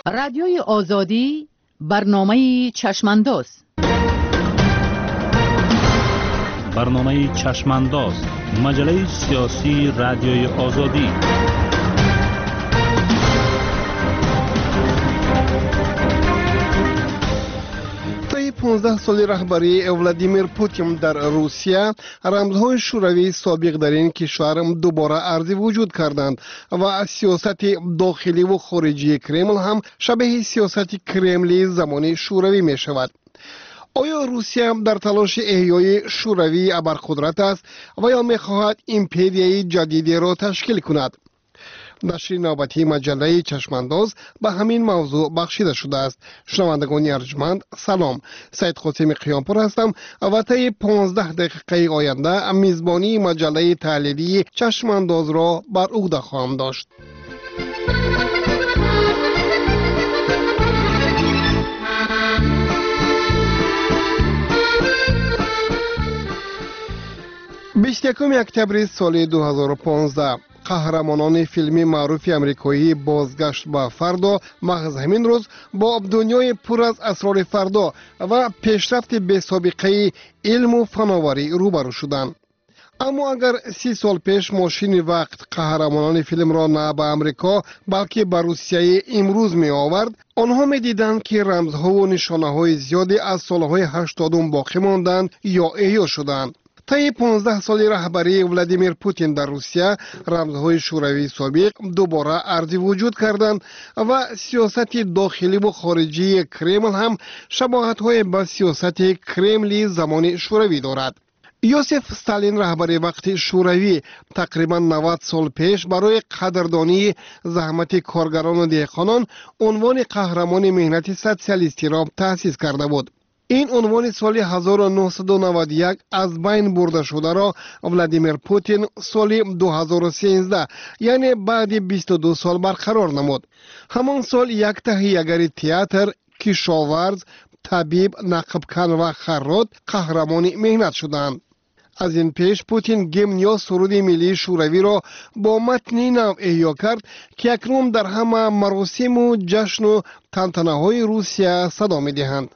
رادیوی آزادی برنامه چشمانداز. برنامه چشمانداز، مجله سیاسی رادیوی آزادی. طی 15 سال رهبری ولادیمیر پوتین در روسیه، رمزهای شوروی سابق در این کشور دوباره عرض وجود کردند و سیاست داخلی و خارجی کرمل هم شبیه سیاست کرملی زمان شوروی می شود. آیا روسیه در تلاش احیای شوروی ابرقدرت است و یا می خواهد ایمپریای جدیدی را تشکیل کند؟ نشر نوبتی مجله چشمانداز به همین موضوع بخشیده شده است. شنوندگان ارجمند، سلام. سید قاسم قیامپور هستم و طی 15 دقیقه آینده میزبانی مجله تحلیلی چشمانداز را بر عهده خواهم داشت. بیست یکم اکتبر سال 2015 قهرمانان فیلمی معروف امریکایی بازگشت به فردا محض همین روز با دنیای پر از اسرار فردا و پیشرفت بی سابقه علم و فناوری روبرو شدند. اما اگر 30 سال پیش ماشین وقت قهرمانان فیلم را نه به امریکا بلکه به روسیه امروز می آورد، آنها می دیدند که رمزها و نشانه های زیادی از سالهای 80 باقی ماندند یا احیا شدند. طی 15 سال رهبری ولادیمیر پوتین در روسیه، رمزهای شوروی سابق دوباره عرض وجود کردند و سیاست داخلی و خارجی کرمل هم شباهت‌های به سیاست کرملی زمان شوروی دارد. یوسف استالین رهبر وقت شوروی تقریبا 90 سال پیش برای قدردانی زحمت کارگران و دهقانان عنوان قهرمان مهنت سوسیالیستی را تأسیس کرده بود. این عنوان سال 1991 از بین برده شده را ولادیمیر پوتین سال 2013 یعنی بعد 22 سال برقرار نمود. همان سال یک تهیه‌گر تئاتر، کشاورز، طبیب، نقبکن و خراط قهرمان مهنت شدند. از این پیش پوتین گیمن یا سرود ملی شوروی را با متنی نو احیا کرد که اکنون در همه مراسم و جشن و تنتنه های روسیه صدا می دهند.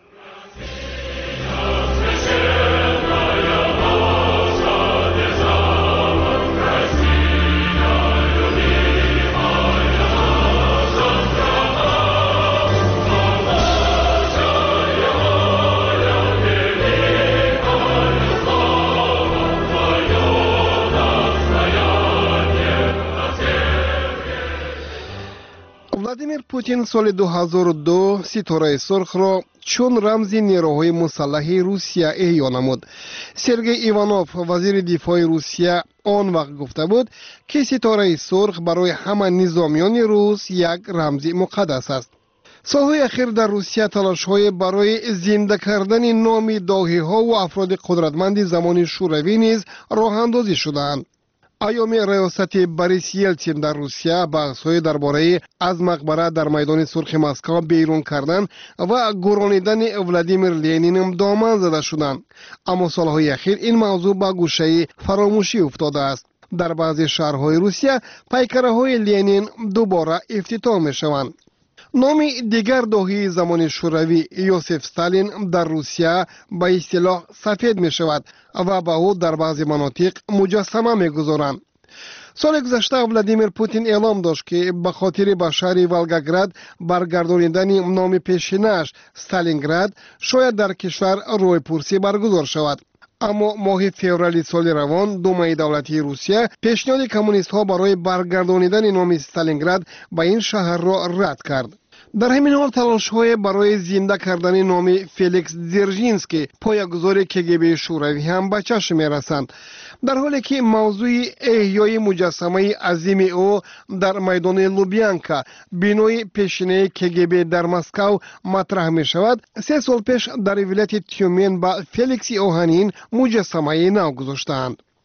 ولادیمیر پوتین سال 2002 ستاره سرخ را چون رمز نیروهای مسلح روسیه احیا نمود. سرگئی ایوانوف وزیر دفاع روسیه آن وقت گفته بود که ستاره سرخ برای همه نظامیان روس یک رمز مقدس است. سالهای اخیر در روسیه تلاش‌های برای زنده کردن نام داهی‌ها و افراد قدرتمند زمان شوروی نیز راه اندازی شدند. ایام ریاست بوریس یلتسین در روسیه بحث‌های درباره از مقبره در میدان سرخ مسکو بیرون کردن و گرانیدن ولادیمیر لنین دامن زده شدند. اما سالهای اخیر این موضوع به گوشه فراموشی افتاده است. در بعضی شهرهای روسیه پیکره‌های لنین دوباره افتتاح می‌شوند. نام دیگر داهی زمان شوروی یوسف استالین در روسیه به اصطلاح سفید می شود و به او در بعضی مناطق مجسمه می گذارند. سال گذشته ولادیمیر پوتین اعلام داشت که به خاطر به شهر ولگاگراد برگردانیدن نام پیشینه‌اش استالینگراد شاید در کشور روی پرسی برگزار شود. اما ماه فوریه سال روان دومای دولتی روسیه پیشنهاد کمونیست ها برای برگردانیدن نام استالینگراد به این شهر را رد کرد. در همین حال تلاش های برای زنده کردن نام فلیکس زرژینسکی پایه‌گذار کگب شوروی هم به چشم می رسند. در حالی که موضوع احیای مجسمه عظیم او در میدان لوبیانکا بینای پیشینه کگب در مسکو مطرح می شود، 3 سال پیش در ولایت تیومن با فلیکس اوهانین مجسمه نو گذاشتند.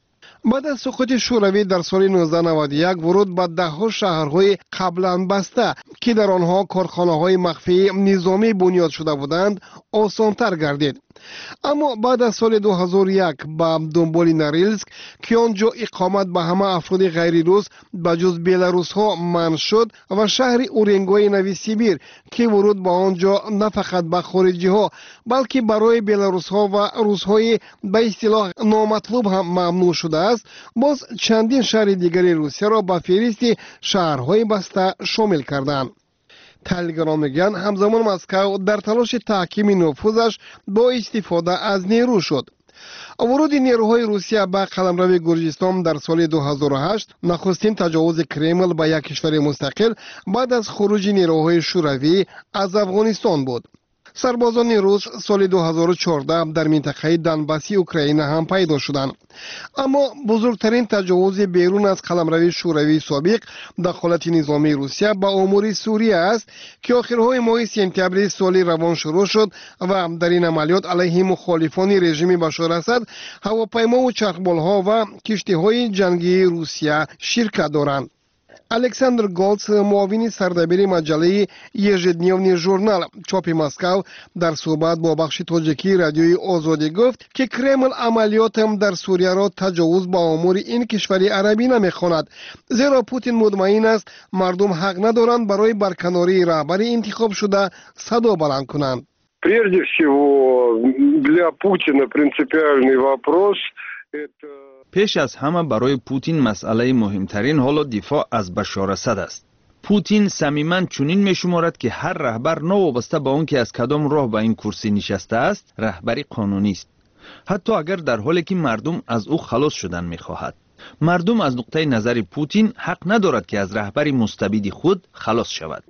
بعد از سقوط شوروی در سال 1991 ورود به ده‌ها شهرهای قبلا بسته که در آنها کارخانه‌های مخفی نظامی بنیاد شده بودند آسان‌تر گردید. اما بعد از سال 2001 با دنبال نوریلسک که آنجا اقامت به همه افراد غیر روس بجز بیلاروس ها منع شد و شهر اورنگوی نوی سیبیر که ورود به آنجا نه فقط به خارجی ها بلکه برای بیلاروس ها و روس های به اصطلاح نامطلوب هم ممنوع شده است، باز چندین شهر دیگری روسیه را به فهرست شهرهای بسته شامل کردند. تحلیلگران میگن همزمان مسکو در تلاش تحکیم نفوذش با استفاده از نیرو شد. ورود نیروهای روسیه به قلمرو گرجستان در سال 2008 نخستین تجاوز کرمل به یک کشور مستقل بعد از خروج نیروهای شوروی از افغانستان بود. سربازان روس سال 2014 در منطقه دنباسی اوکراین هم پیدا شدند. اما بزرگترین تجاوز بیرون از قلمرو شوروی سابق دخالت نظامی روسیه به امور سوریه است که آخرهای ماه سپتامبر سال روان شروع شد و در این عملیات علیه مخالفان رژیم بشار اسد هواپیما و چرخبالها و کشتی‌های جنگی روسیه شرکت دارند. الکساندر گولتس معاون سردبیر مجله یژدنیوی ژورنال چاپ مسکو در صحبت با بخش تاجیکی رادیوی آزادی گفت که کرمل عملیات در سوریه را تجاوز به امور این کشور عربی نمی‌خواند، زیرا پوتین مطمئن است مردم حق ندارند برای برکناری رهبر انتخاب شده صدا بلند کنند. Прежде всего для Путина принципиальный вопрос это پیش از همه برای پوتین مسئله مهمترین حالا دفاع از بشار اسد است. پوتین صمیماً چنین می‌شمارد که هر رهبر نوابسته به آن که از کدام راه به این کرسی نشسته است رهبری قانونی است، حتی اگر در حالی که مردم از او خلاص شدن می‌خواهد. مردم از نقطه نظر پوتین حق ندارد که از رهبری مستبد خود خلاص شود.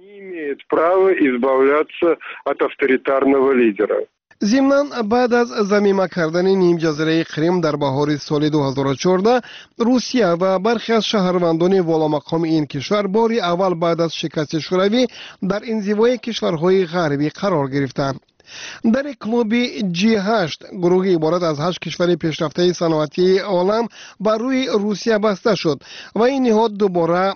ضمناً بعد از ضمیمه کردن نیم جزیره کریم در بهار سال 2014 روسیه و برخی از شهروندان والامقام این کشور بار اول بعد از شکست شوروی در انزوای کشورهای غربی قرار گرفتند. در کلوب G8 گروهی عبارت از 8 کشور پیشرفته صنعتی عالم بر روی روسیه بسته شد و این نهاد دوباره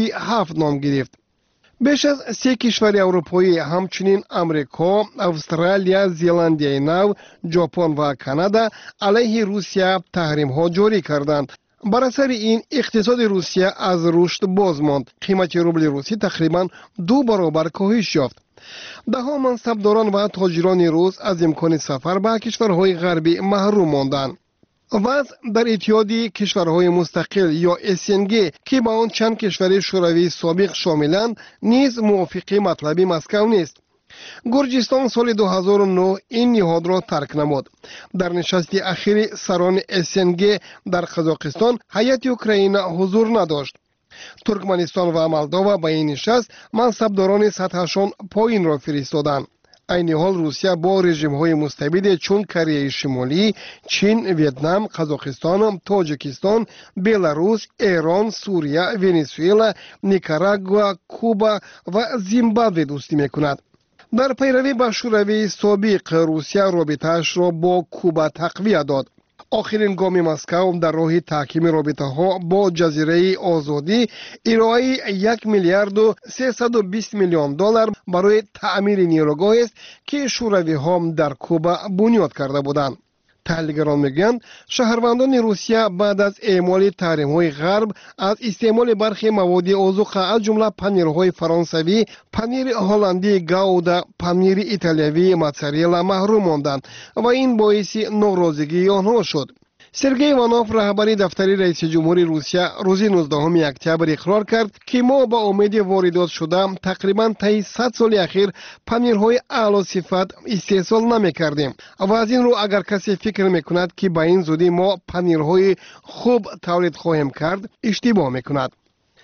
G7 نام گرفت. بیش از 3 کشور اروپایی همچنین امریکا، استرالیا، زلاندیای نو، ژاپن و کانادا علیه روسیه تحریم ها جاری کردند. بر اثر این اقتصاد روسیه از رشد باز ماند. قیمت روبل روسی تقریبا 2 برابر کاهش یافت. ده‌ها منصبداران و تاجران روس از امکان سفر به کشورهای غربی محروم ماندند. وضع در اتحادیه کشورهای مستقل یا SNG که با آن چند کشور شوروی سابق شاملند نیز موافق مطلب مسکو نیست. گرجستان سال 2009 این نهاد را ترک نمود. در نشست اخیر سران SNG در قزاقستان هیئت اوکراین حضور نداشت. ترکمنستان و مولداوا با این نشست منصبداران سطحشان پایین را فرستادند. این حال روسیه با رژیم های مستبد چون کره شمالی، چین، ویتنام، قزاقستان، تاجیکستان، بیلاروس، ایران، سوریه، ونزوئلا، نیکاراگوا، کوبا و زیمبابوه دوستی میکند. در پیروی به شوروی سابق روسیه رابطه‌اش را با کوبا تقویت داد. آخرین گام مسکو در راه تحکیم رابطه ها با جزیره آزادی ارائه 1 میلیارد و 320 میلیون دلار برای تعمیر نیروگاهی است که شوروی ها در کوبا بنیاد کرده بودند. تحلیلگران میگویند شهروندان روسیه بعد از اعمال تحریم‌های غرب از استعمال برخی مواد عضو از جمله پنیرهای فرانسوی، پنیر هلندی گاودا، پنیر ایتالیایی موتزارلا محروم ماندند و این باعث ناراضگی آنها شد. سرگئی ایوانوف رهبر دفتر رئیس جمهور روسیه روز 19 اکتبر اقرار کرد که ما با امید واردات شده تقریبا طی 100 سال اخیر پنیرهای اعلی صفت استحصال نمی‌کردیم و از این رو اگر کسی فکر می‌کند که با این زودی ما پنیرهای خوب تولید خواهیم کرد اشتباه می‌کند.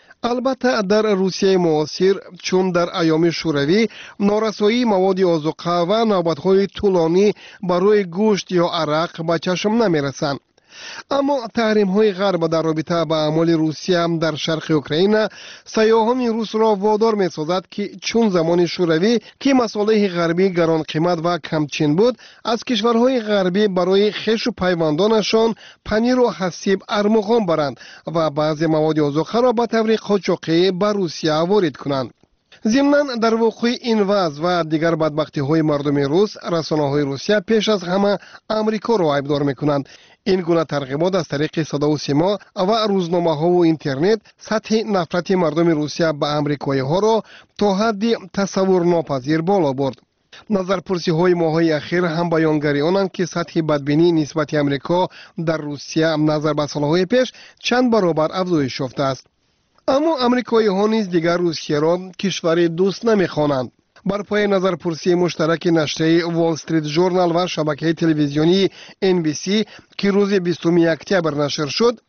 البته در روسیه معاصر چون در ایام شوروی نارسایی مواد آذوقه و نوبت‌های طولانی برای گوشت یا عرق به چشم نمی‌رسند. اما تحریم های غرب در رابطه با اعمال روسیه در شرق اوکراین سیاحان روس را وادار می سازد که چون زمان شوروی که مصالح غربی گران قیمت و کمچین بود از کشورهای غربی برای خویش و پیوندانشان پنیر و حسیب ارمغان برند و بعضی مواد آذوقه را به طور قاچاقی به روسیه وارد کنند. ضمناً در وقوع این وضع و دیگر بدبختی های مردم روس، رسانه های روسیه پیش از همه امریکا را عیبدار میکنند. این گونه ترغیبات از طریق صدا و سیما و روزنامه ها و اینترنت سطح نفرت مردم روسیه به امریکایی ها را تا حدی تصور ناپذیر بالا برد. نظرپرسی های ماهای اخیر هم بیانگری آنند که سطح بدبینی نسبت امریکا در روسیه نظر به سالهای پیش چند برابر افزایش یافته است. اما امریکایی ها نیز دیگر روسیه را کشور دوست نمیخوانند. بر پای نظرپرسی مشترک نشریه وال استریت ژورنال و شبکه تلویزیونی NBC که روز 20 اکتبر نشر شد،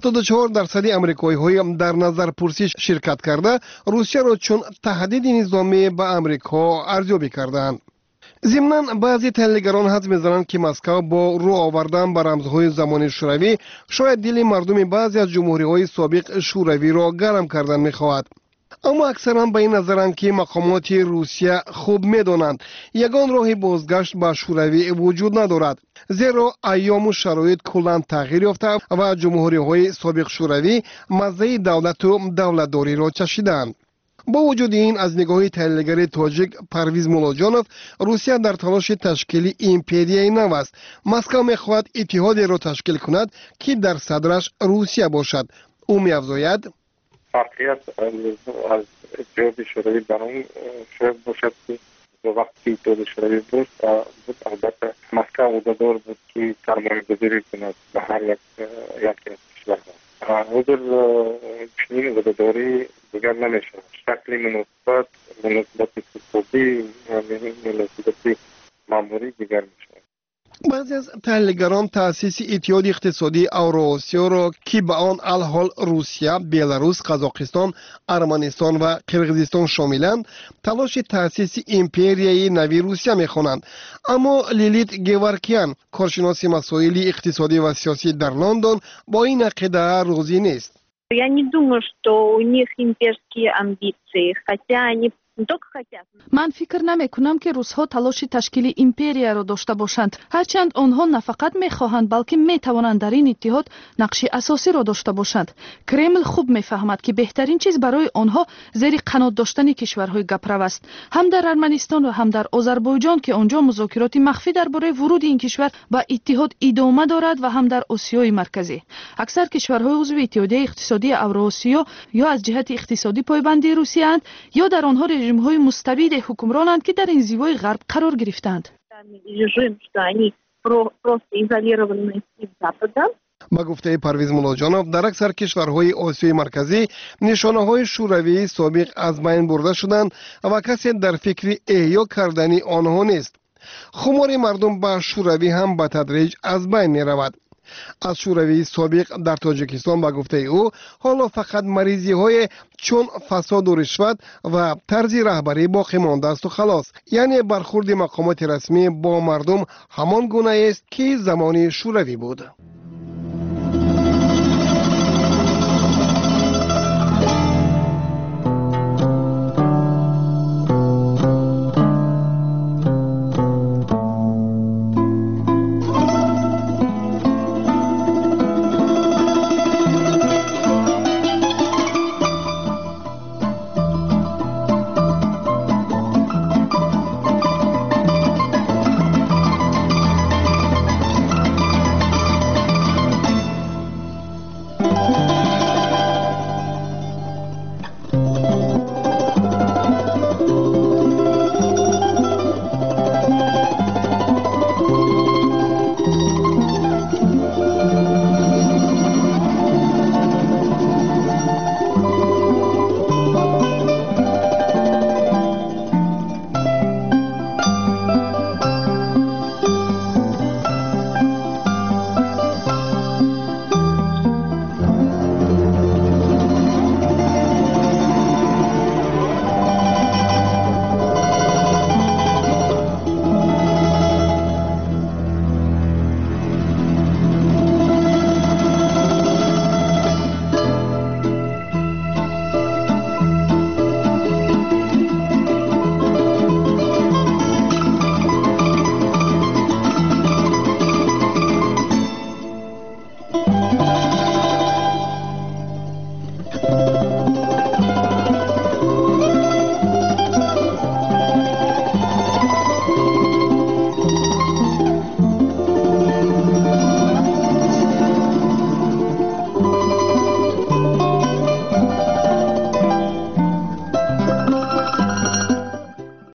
74% امریکایی های در نظرپرسی شرکت کرده روسیه را چون تهدید نظامی به امریکا ارزیابی کردند. ضمناً بعضی تحلیلگران حدس می‌زنند که مسکو با رو آوردن به رمزهای زمان شوروی شاید دل مردم بعضی از جمهوری‌های سابق شوروی را گرم کردن می‌خواهد. اما اکثرا به این نظرند که مقامات روسیه خوب می‌دانند یگان راه بازگشت به شوروی وجود ندارد، زیرا ایام و شرایط کلاً تغییر یافته و جمهوری‌های سابق شوروی مزه دولت و دولتداری را چشیدند. با وجود این از نگاه تحلیلگر تاجیک پرویز مولاجانوف روسیه در تلاش تشکیل ایمپریای نو است. مسکو می‌خواهد اتحادی را تشکیل کند که در صدرش روسیه باشد. او می‌افزاید واقعیت از اتحاد شوروی برای شاید باشد که وقتی اتحاد شوروی بود البته مسکو عهده‌دار بود که سرمایه‌گذاری کند به هر یکی از کشورها. حضور چنین عهده‌داری دیگر نمیشه. شکل مناسبت اقتصادی و مناسبت ماموری دیگر میشه. بعضی از تحلیلگران تأسیس اتحاد اقتصادی اوراسیا را که به آن الحال روسیه، بلاروس، قزاقستان، ارمنستان و قرقیزستان شاملند، تلاش تأسیس ایمپریای نوی روسیه می‌خوانند. اما لیلیت گورکیان، کارشناس مسائل اقتصادی و سیاسی در لندن، با این عقیده راضی نیست. Я не думаю, что у них имперские амбиции, хотя они من فکر نمی کنم که روس‌ها تلاش تشکیل ایمپریا را داشته باشند. هرچند آنها نه فقط می‌خواهند بلکه می‌توانند در این اتحاد نقش اساسی را داشته باشند. کرمل خوب می‌فهمد که بهترین چیز برای آنها زیر قنات داشتن کشورهای گپرو است. هم در ارمنستان و هم در آذربایجان که آنجا مذاکرات مخفی درباره ورود این کشور به اتحاد ادامه دارد و هم در آسیای مرکزی. اکثر کشورهای عضو اتحادیه اقتصادی اوراسیا یا از جهت اقتصادی پایبند روسیه اند یا در آنها رژیم‌های مستبد حکمرانند که در انزوای غرب قرار گرفتند. با گفته پرویز مولاجانوف در اکثر کشورهای آسیای مرکزی نشانه‌های شوروی سابق از بین برده شدند و کسی در فکر احیا کردن آنها نیست. خمار مردم به شوروی هم به تدریج از بین می‌رود. از شوروی سابق در تاجیکستان با گفته او حالا فقط مریضی های چون فساد و رشوت و طرز رهبری باقی مانده است و خلاص. یعنی برخورد مقامات رسمی با مردم همان گونه است که زمان شوروی بود.